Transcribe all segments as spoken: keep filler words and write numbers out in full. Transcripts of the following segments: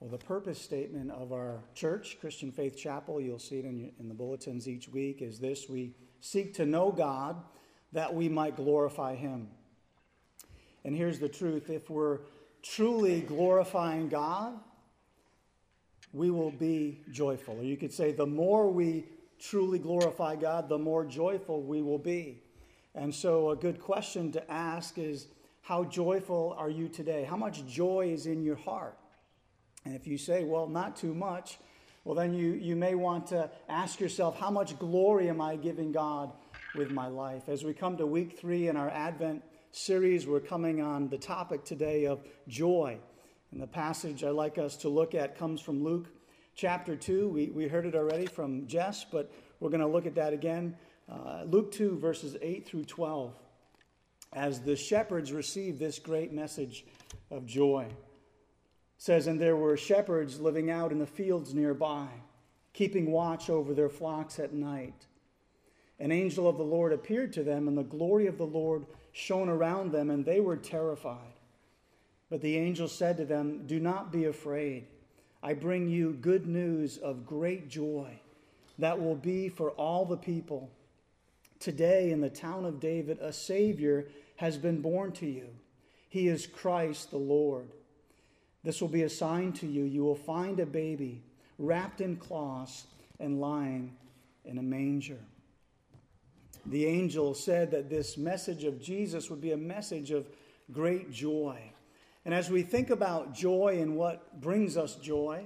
Well, the purpose statement of our church, Christian Faith Chapel, you'll see it in, your, in the bulletins each week, is this: we seek to know God that we might glorify Him. And here's the truth: if we're truly glorifying God, we will be joyful. Or you could say the more we truly glorify God, the more joyful we will be. And so a good question to ask is, how joyful are you today? How much joy is in your heart? And if you say, well, not too much, well, then you, you may want to ask yourself, how much glory am I giving God with my life? As we come to week three in our Advent series, we're coming on the topic today of joy. And the passage I'd like us to look at comes from Luke chapter two. We, we heard it already from Jess, but we're going to look at that again. Uh, Luke two, verses eight through twelve. As the shepherds received this great message of joy. It says, and there were shepherds living out in the fields nearby, keeping watch over their flocks at night. An angel of the Lord appeared to them, and the glory of the Lord shone around them, and they were terrified. But the angel said to them, do not be afraid. I bring you good news of great joy that will be for all the people. Today in the town of David, a Savior has been born to you. He is Christ the Lord. This will be a sign to you. You will find a baby wrapped in cloths and lying in a manger. The angel said that this message of Jesus would be a message of great joy. And as we think about joy and what brings us joy,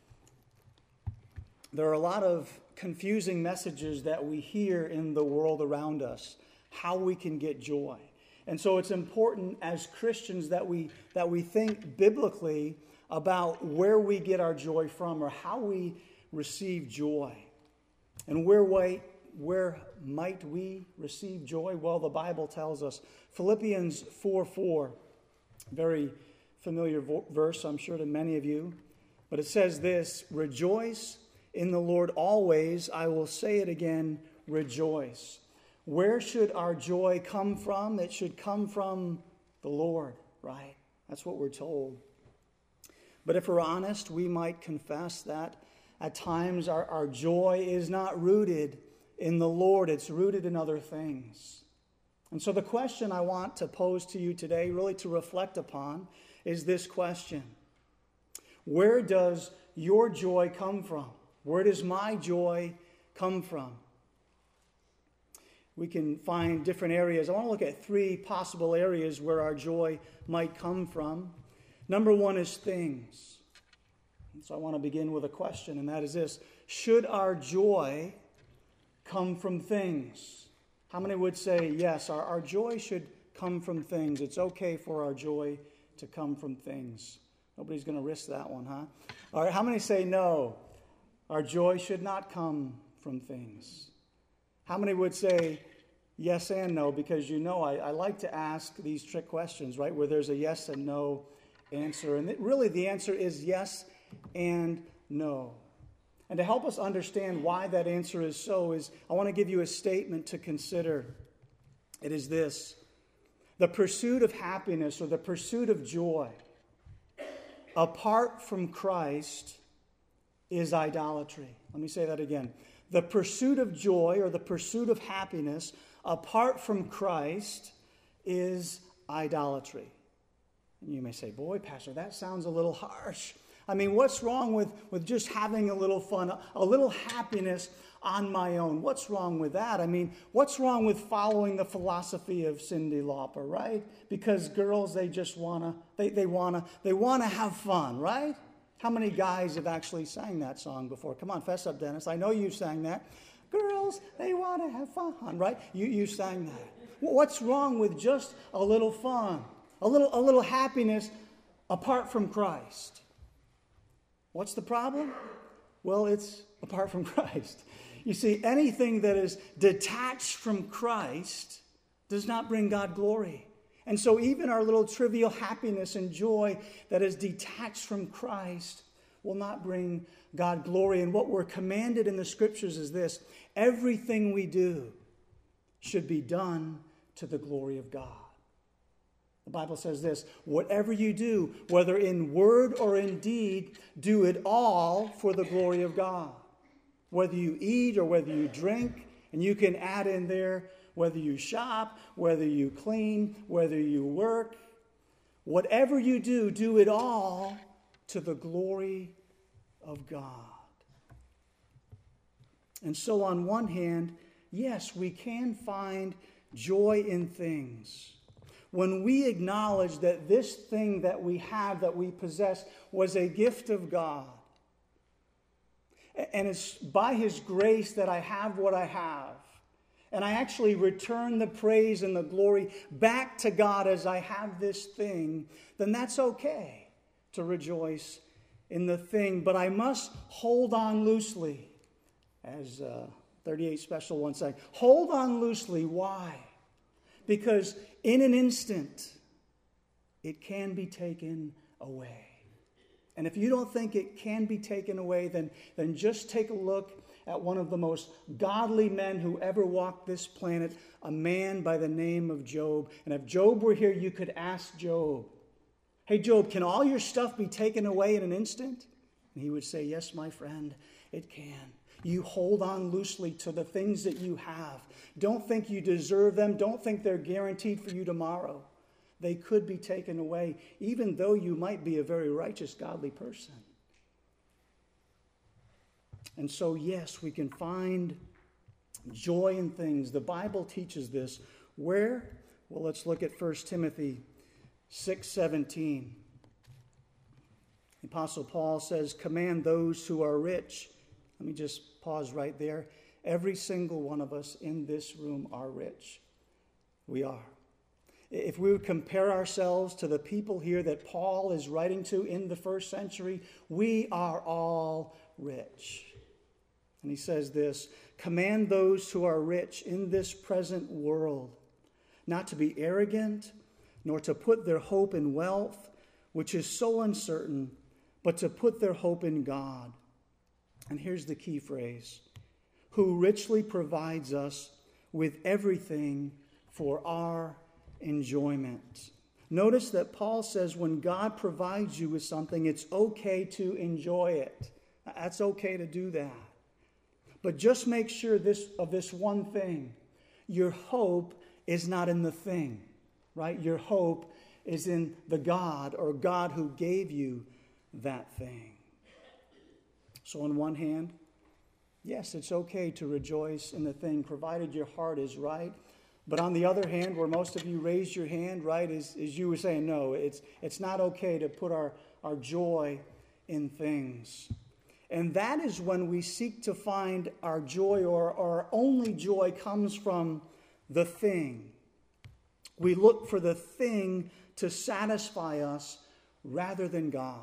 there are a lot of confusing messages that we hear in the world around us, how we can get joy. And so it's important as Christians that we that we think biblically about where we get our joy from, or how we receive joy. And where wait, where might we receive joy? Well, the Bible tells us. Philippians four four, very familiar vo- verse, I'm sure, to many of you. But it says this: rejoice in the Lord always. I will say it again, rejoice. Where should our joy come from? It should come from the Lord, right? That's what we're told. But if we're honest, we might confess that at times our, our joy is not rooted in the Lord. It's rooted in other things. And so the question I want to pose to you today, really to reflect upon, is this question: where does your joy come from? Where does my joy come from? We can find different areas. I want to look at three possible areas where our joy might come from. Number one is things. And so I want to begin with a question, and that is this: should our joy come from things? How many would say yes, our, our joy should come from things? It's okay for our joy to come from things. Nobody's going to risk that one, huh? All right, how many say no? Our joy should not come from things. How many would say yes and no? Because you know I, I like to ask these trick questions, right, where there's a yes and no answer. And it, really the answer is yes and no. And to help us understand why that answer is so, is I want to give you a statement to consider. It is this: the pursuit of happiness, or the pursuit of joy apart from Christ, is idolatry. Let me say that again. The pursuit of joy, or the pursuit of happiness apart from Christ, is idolatry. And you may say, boy, Pastor, that sounds a little harsh. I mean, what's wrong with, with just having a little fun, a little happiness on my own? What's wrong with that? I mean, what's wrong with following the philosophy of Cyndi Lauper, right? Because girls, they just wanna, they, they wanna, they wanna have fun, right? How many guys have actually sang that song before? Come on, fess up, Dennis. I know you sang that. Girls, they want to have fun, right? You you sang that. What's wrong with just a little fun, a little a little happiness apart from Christ? What's the problem? Well, it's apart from Christ. You see, anything that is detached from Christ does not bring God glory. And so even our little trivial happiness and joy that is detached from Christ will not bring God glory. And what we're commanded in the Scriptures is this: everything we do should be done to the glory of God. The Bible says this, whatever you do, whether in word or in deed, do it all for the glory of God. Whether you eat or whether you drink, and you can add in there whether you shop, whether you clean, whether you work, whatever you do, do it all to the glory of God. And so on one hand, yes, we can find joy in things. When we acknowledge that this thing that we have, that we possess, was a gift of God. And it's by His grace that I have what I have. And I actually return the praise and the glory back to God as I have this thing, then that's okay to rejoice in the thing. But I must hold on loosely, as uh, thirty-eight Special once said. Hold on loosely. Why? Because in an instant, it can be taken away. And if you don't think it can be taken away, then, then just take a look at one of the most godly men who ever walked this planet, a man by the name of Job. And if Job were here, you could ask Job, hey, Job, can all your stuff be taken away in an instant? And he would say, yes, my friend, it can. You hold on loosely to the things that you have. Don't think you deserve them. Don't think they're guaranteed for you tomorrow. They could be taken away, even though you might be a very righteous, godly person. And so, yes, we can find joy in things. The Bible teaches this. Where? Well, let's look at First Timothy six seventeen. The Apostle Paul says, command those who are rich. Let me just pause right there. Every single one of us in this room are rich. We are. If we would compare ourselves to the people here that Paul is writing to in the first century, we are all rich. And he says this, command those who are rich in this present world not to be arrogant, nor to put their hope in wealth, which is so uncertain, but to put their hope in God. And here's the key phrase, who richly provides us with everything for our enjoyment. Notice that Paul says when God provides you with something, it's okay to enjoy it. That's okay to do that. But just make sure this of this one thing. Your hope is not in the thing, right? Your hope is in the God or God who gave you that thing. So on one hand, yes, it's okay to rejoice in the thing, provided your heart is right. But on the other hand, where most of you raised your hand, right, is, is you were saying, no, it's, it's not okay to put our, our joy in things. And that is when we seek to find our joy, or our only joy comes from the thing. We look for the thing to satisfy us rather than God.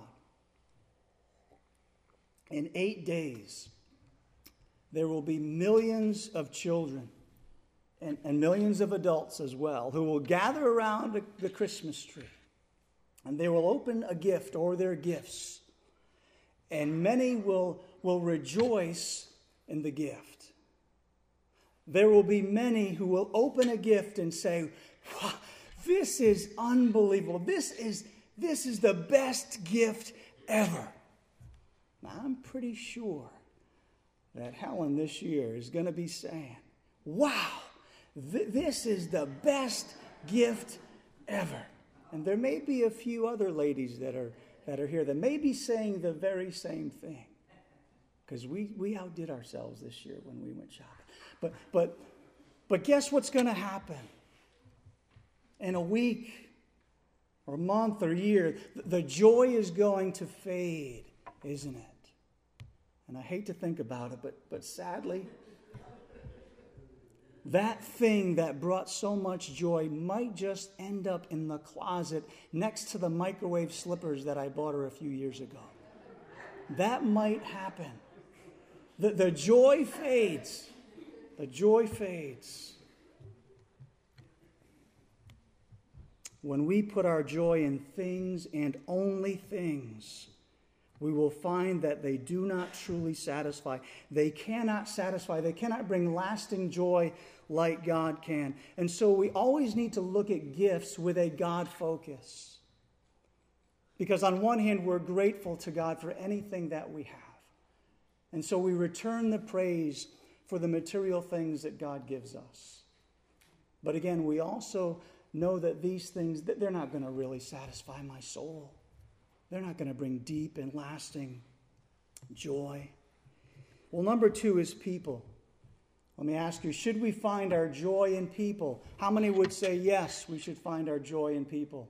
In eight days, there will be millions of children and, and millions of adults as well who will gather around the, the Christmas tree. And they will open a gift or their gifts. And many will, will rejoice in the gift. There will be many who will open a gift and say, wow, this is unbelievable. This is, this is the best gift ever. Now, I'm pretty sure that Helen this year is going to be saying, wow, th- this is the best gift ever. And there may be a few other ladies that are that are here that may be saying the very same thing. Because we, we outdid ourselves this year when we went shopping. But but but guess what's going to happen? In a week or a month or a year, the joy is going to fade, isn't it? And I hate to think about it, but but sadly, that thing that brought so much joy might just end up in the closet next to the microwave slippers that I bought her a few years ago. That might happen. The, the joy fades. The joy fades. When we put our joy in things and only things, we will find that they do not truly satisfy. They cannot satisfy. They cannot bring lasting joy like God can. And so we always need to look at gifts with a God focus. Because on one hand, we're grateful to God for anything that we have. And so we return the praise for the material things that God gives us. But again, we also know that these things, that they're not going to really satisfy my soul. They're not going to bring deep and lasting joy. Well, number two is people. Let me ask you, should we find our joy in people? How many would say, yes, we should find our joy in people?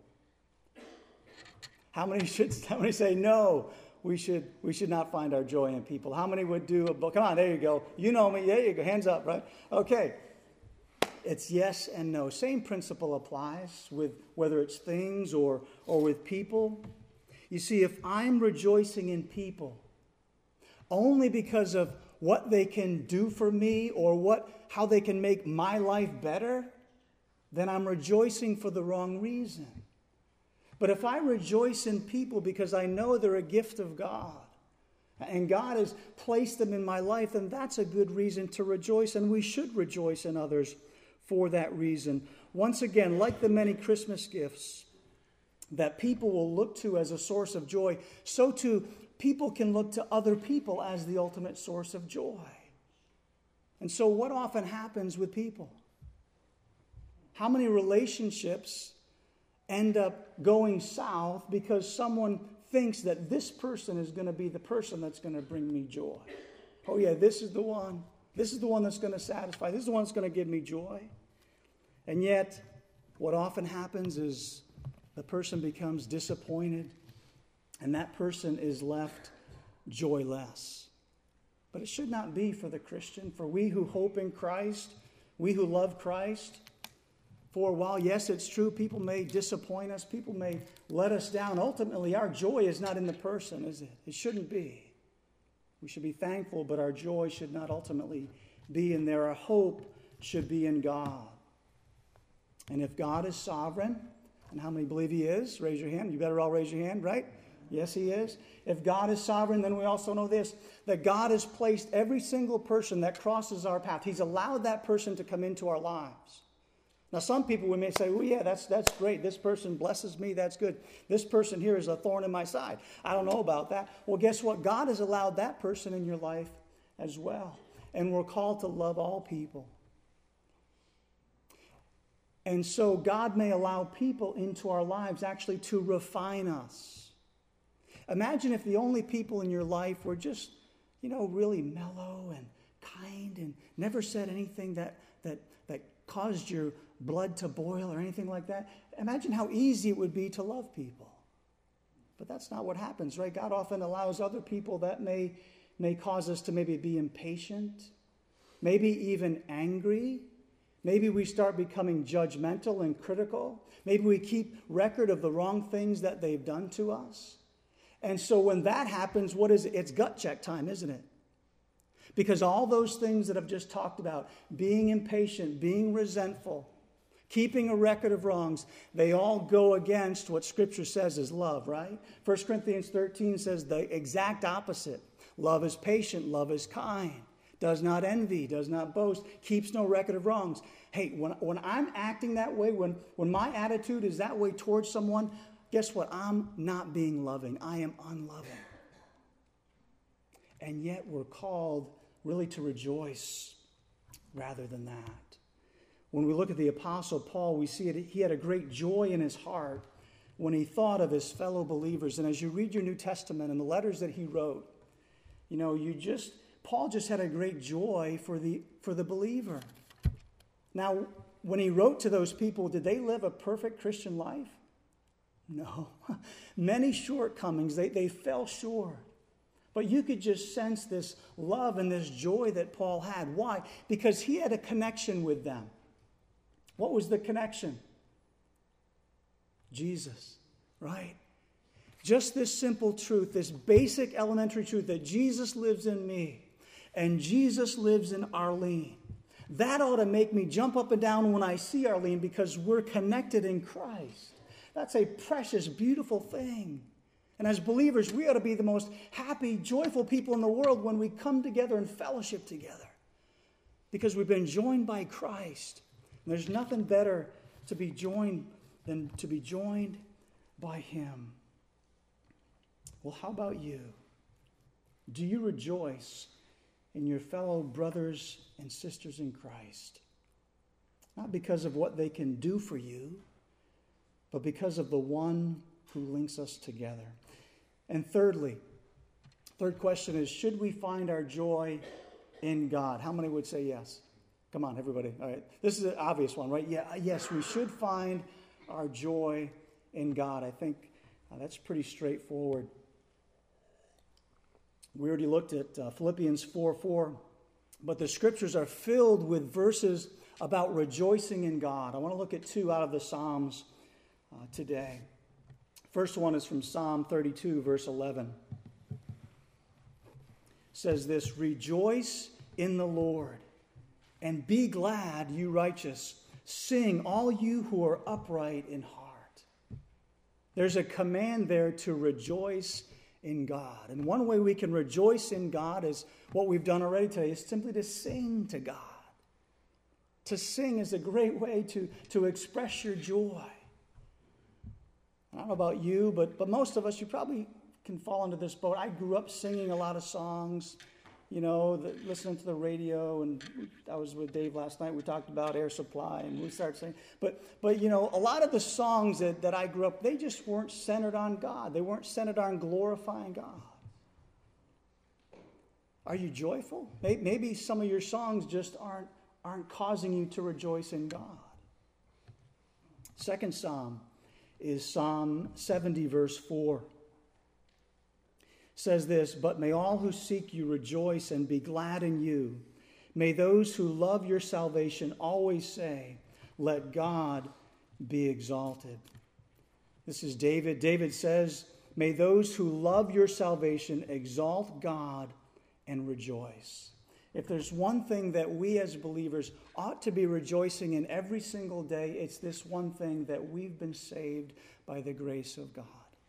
How many should how many say, no, we should we should not find our joy in people? How many would do a book? Come on, there you go. You know me. There you go. Hands up, right? Okay. It's yes and no. Same principle applies with whether it's things or, or with people. You see, if I'm rejoicing in people only because of what they can do for me or what how they can make my life better, then I'm rejoicing for the wrong reason. But if I rejoice in people because I know they're a gift of God and God has placed them in my life, then that's a good reason to rejoice, and we should rejoice in others for that reason. Once again, like the many Christmas gifts that people will look to as a source of joy, so too people can look to other people as the ultimate source of joy. And so what often happens with people? How many relationships end up going south because someone thinks that this person is going to be the person that's going to bring me joy? Oh yeah, this is the one. This is the one that's going to satisfy. This is the one that's going to give me joy. And yet, what often happens is the person becomes disappointed, and that person is left joyless. But it should not be for the Christian. For we who hope in Christ, we who love Christ, for while, yes, it's true, people may disappoint us, people may let us down, ultimately our joy is not in the person, is it? It shouldn't be. We should be thankful, but our joy should not ultimately be in there. Our hope should be in God. And if God is sovereign, and how many believe he is? Raise your hand. You better all raise your hand, right? Yes, he is. If God is sovereign, then we also know this, that God has placed every single person that crosses our path. He's allowed that person to come into our lives. Now, some people we may say, well, yeah, that's that's great. This person blesses me. That's good. This person here is a thorn in my side. I don't know about that. Well, guess what? God has allowed that person in your life as well. And we're called to love all people. And so God may allow people into our lives actually to refine us. Imagine if the only people in your life were just, you know, really mellow and kind and never said anything that that that caused your blood to boil or anything like that. Imagine how easy it would be to love people. But that's not what happens, right? God often allows other people that may, may cause us to maybe be impatient, maybe even angry. Maybe we start becoming judgmental and critical. Maybe we keep record of the wrong things that they've done to us. And so when that happens, what is it? It's gut check time, isn't it? Because all those things that I've just talked about, being impatient, being resentful, keeping a record of wrongs, they all go against what Scripture says is love, right? First Corinthians thirteen says the exact opposite. Love is patient, love is kind, does not envy, does not boast, keeps no record of wrongs. Hey, when, when I'm acting that way, when, when my attitude is that way towards someone, guess what? I'm not being loving. I am unloving. And yet we're called really to rejoice rather than that. When we look at the Apostle Paul, we see it, he had a great joy in his heart when he thought of his fellow believers. And as you read your New Testament and the letters that he wrote, you know, you just, Paul just had a great joy for the, for the believer. Now, when he wrote to those people, did they live a perfect Christian life? No. Many shortcomings. They, they fell short. But you could just sense this love and this joy that Paul had. Why? Because he had a connection with them. What was the connection? Jesus, right? Just this simple truth, this basic elementary truth that Jesus lives in me and Jesus lives in Arlene. That ought to make me jump up and down when I see Arlene because we're connected in Christ. That's a precious, beautiful thing. And as believers, we ought to be the most happy, joyful people in the world when we come together and fellowship together. because we've been joined by Christ. And there's nothing better to be joined than to be joined by him. Well, how about you? Do you rejoice in your fellow brothers and sisters in Christ? Not because of what they can do for you, but because of the one who links us together. And thirdly, third question is, should we find our joy in God? How many would say yes? Come on, everybody. All right. This is an obvious one, right? Yeah, yes, we should find our joy in God. I think uh, that's pretty straightforward. We already looked at uh, Philippians four four, but the scriptures are filled with verses about rejoicing in God. I want to look at two out of the Psalms uh, today. First one is from Psalm thirty-two, verse eleven. It says this, "Rejoice in the Lord, and be glad, you righteous. Sing, all you who are upright in heart." There's a command there to rejoice in God. And one way we can rejoice in God is what we've done already today, is simply to sing to God. To sing is a great way to, to express your joy. I don't know about you, but, but most of us, you probably can fall into this boat. I grew up singing a lot of songs, you know, the, listening to the radio, and I was with Dave last night. We talked about Air Supply, and we started singing. But, but you know, a lot of the songs that, that I grew up, they just weren't centered on God. They weren't centered on glorifying God. Are you joyful? Maybe some of your songs just aren't, aren't causing you to rejoice in God. Second Psalm is Psalm seventy, verse four. Says this, "But may all who seek you rejoice and be glad in you. May those who love your salvation always say, 'Let God be exalted.'" This is David. David says, "May those who love your salvation exalt God and rejoice." If there's one thing that we as believers ought to be rejoicing in every single day, it's this one thing, that we've been saved by the grace of God.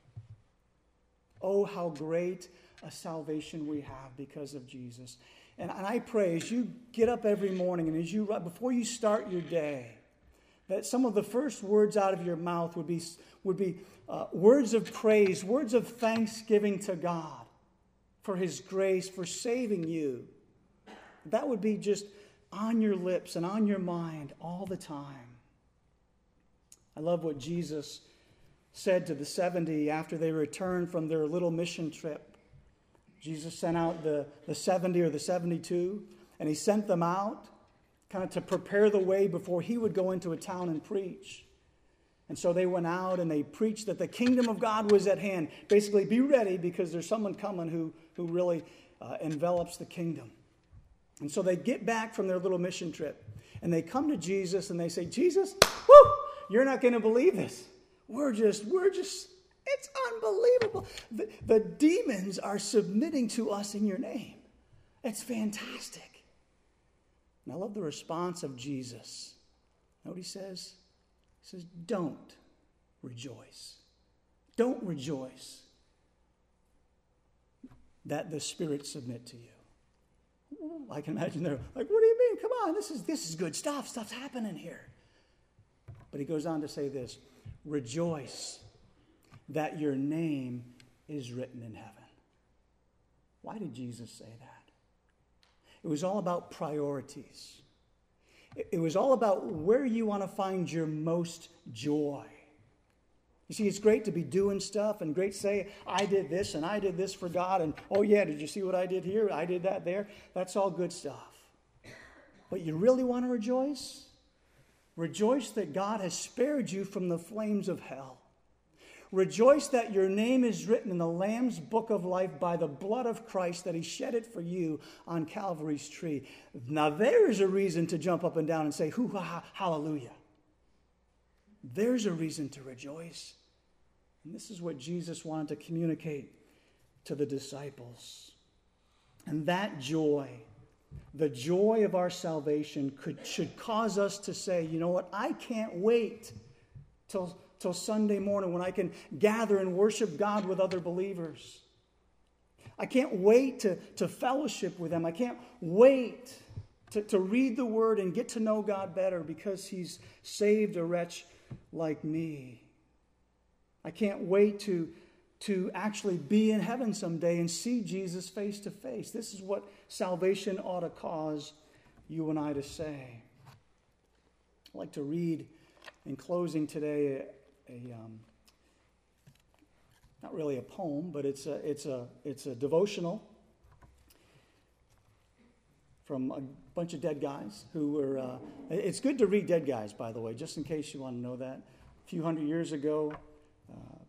Oh, how great a salvation we have because of Jesus. And, and I pray as you get up every morning and as you, before you start your day, that some of the first words out of your mouth would be, would be uh, words of praise, words of thanksgiving to God for his grace, for saving you. That would be just on your lips and on your mind all the time. I love what Jesus said to the seventy after they returned from their little mission trip. Jesus sent out the, the seventy or the seventy-two, and he sent them out kind of to prepare the way before he would go into a town and preach. And so they went out and they preached that the kingdom of God was at hand. Basically, be ready because there's someone coming who, who really uh, envelops the kingdom. And so they get back from their little mission trip, and they come to Jesus and they say, "Jesus, whoo, you're not going to believe this. We're just, we're just, it's unbelievable. The, the demons are submitting to us in your name. It's fantastic." And I love the response of Jesus. You know what he says? He says, "Don't rejoice. Don't rejoice that the spirits submit to you." I can imagine they're like, "What do you mean? Come on, this is, this is good stuff. Stuff's happening here." But he goes on to say this, "Rejoice that your name is written in heaven." Why did Jesus say that? It was all about priorities. It was all about where you want to find your most joy. You see, it's great to be doing stuff and great to say, "I did this and I did this for God." And, "Oh yeah, did you see what I did here? I did that there." That's all good stuff. But you really want to rejoice? Rejoice that God has spared you from the flames of hell. Rejoice that your name is written in the Lamb's book of life by the blood of Christ, that he shed it for you on Calvary's tree. Now there's a reason to jump up and down and say, "Hoo-ha, hallelujah." There's a reason to rejoice. And this is what Jesus wanted to communicate to the disciples. And that joy, the joy of our salvation, could, should cause us to say, "You know what? I can't wait till, till Sunday morning when I can gather and worship God with other believers. I can't wait to, to fellowship with them. I can't wait to, to read the Word and get to know God better because He's saved a wretch like me. I can't wait to, to actually be in heaven someday and see Jesus face to face. This is what salvation ought to cause you and I to say. I'd like to read, in closing today, a, a um, not really a poem, but it's a, it's a, it's a devotional from a bunch of dead guys who were, uh, it's good to read dead guys, by the way, just in case you want to know that. A few hundred years ago, uh,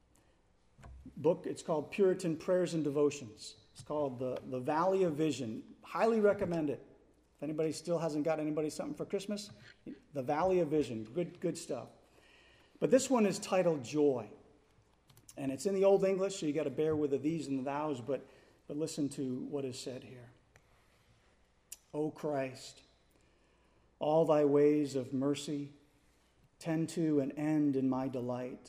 book, it's called Puritan Prayers and Devotions. It's called The, the Valley of Vision. Highly recommend it. If anybody still hasn't got anybody something for Christmas, The Valley of Vision. Good, good stuff. But this one is titled Joy. And it's in the Old English, so you got to bear with the these and the thous, but, but listen to what is said here. O Christ, all thy ways of mercy tend to an end in my delight.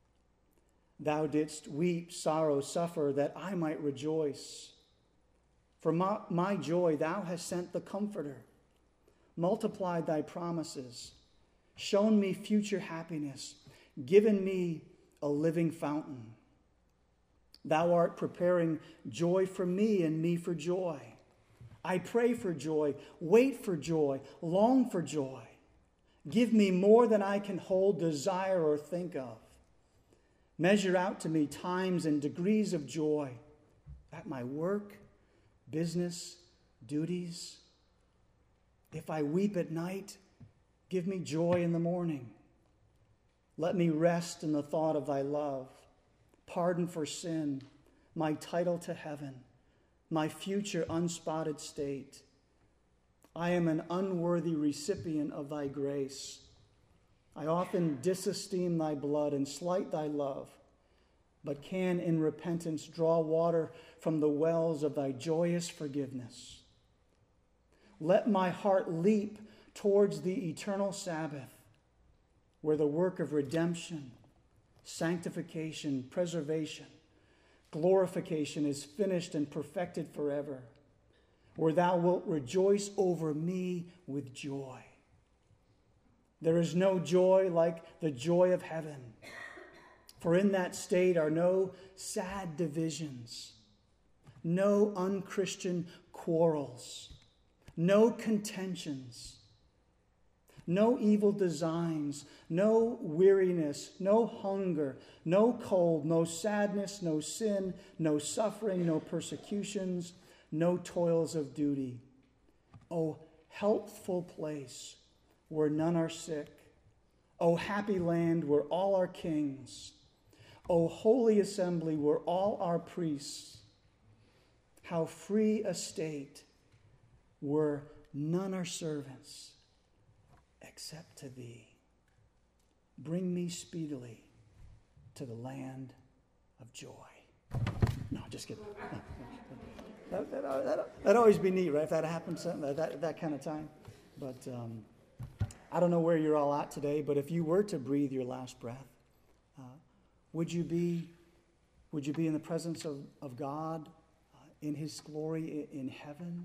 Thou didst weep, sorrow, suffer, that I might rejoice. For my, my joy thou hast sent the Comforter, multiplied thy promises, shown me future happiness, given me a living fountain. Thou art preparing joy for me and me for joy. I pray for joy, wait for joy, long for joy. Give me more than I can hold, desire, or think of. Measure out to me times and degrees of joy at my work, business, duties. If I weep at night, give me joy in the morning. Let me rest in the thought of thy love, pardon for sin, my title to heaven, my future unspotted state. I am an unworthy recipient of thy grace. I often disesteem thy blood and slight thy love, but can in repentance draw water from the wells of thy joyous forgiveness. Let my heart leap towards the eternal Sabbath, where the work of redemption, sanctification, preservation, glorification is finished and perfected forever, where thou wilt rejoice over me with joy. There is no joy like the joy of heaven, for in that state are no sad divisions, no unchristian quarrels, no contentions, no evil designs, no weariness, no hunger, no cold, no sadness, no sin, no suffering, no persecutions, no toils of duty. O healthful place where none are sick. O happy land where all are kings. O holy assembly where all are priests. How free a state where none are servants except to thee. Bring me speedily to the land of joy. No, just kidding. That, that, that, that'd always be neat, right? If that happens, that, that, that kind of time. But um, I don't know where you're all at today, but if you were to breathe your last breath, uh, would you be would you be in the presence of, of God, uh, in his glory in, in heaven?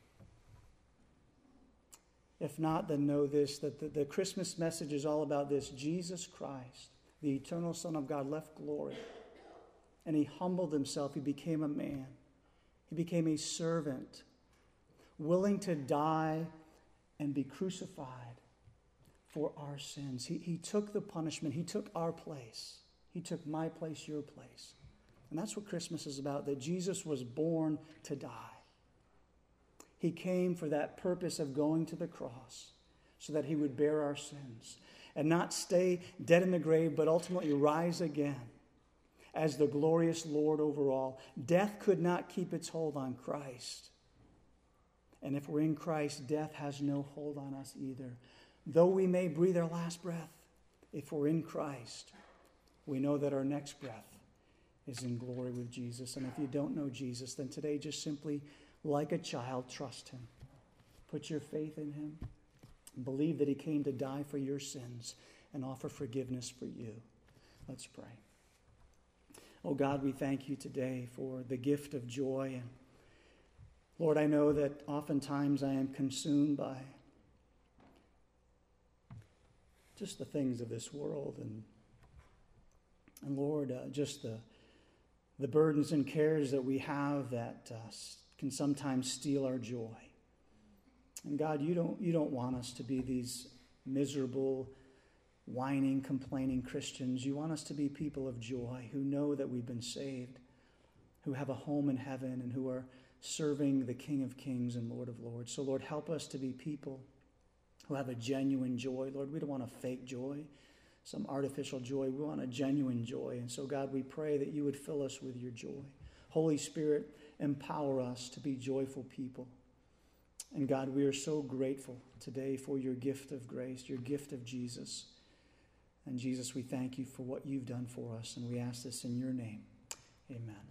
If not, then know this, that the, the Christmas message is all about this. Jesus Christ, the eternal Son of God, left glory, and he humbled himself. He became a man. He became a servant, willing to die and be crucified for our sins. He, he took the punishment. He took our place. He took my place, your place. And that's what Christmas is about, that Jesus was born to die. He came for that purpose of going to the cross so that he would bear our sins and not stay dead in the grave, but ultimately rise again as the glorious Lord over all. Death could not keep its hold on Christ. And if we're in Christ, death has no hold on us either. Though we may breathe our last breath, if we're in Christ, we know that our next breath is in glory with Jesus. And if you don't know Jesus, then today just simply, like a child, trust him. Put your faith in him. Believe that he came to die for your sins and offer forgiveness for you. Let's pray. Oh God, we thank you today for the gift of joy. And Lord, I know that oftentimes I am consumed by just the things of this world, and and Lord, uh, just the the burdens and cares that we have that uh, can sometimes steal our joy. And God, you don't you don't want us to be these miserable, whining, complaining Christians. You want us to be people of joy who know that we've been saved, who have a home in heaven, and who are serving the King of Kings and Lord of Lords. So Lord, help us to be people who have a genuine joy. Lord, we don't want a fake joy, some artificial joy. We want a genuine joy. And so God, we pray that you would fill us with your joy. Holy Spirit, empower us to be joyful people. And God, we are so grateful today for your gift of grace, your gift of Jesus. And Jesus, we thank you for what you've done for us. And we ask this in your name. Amen.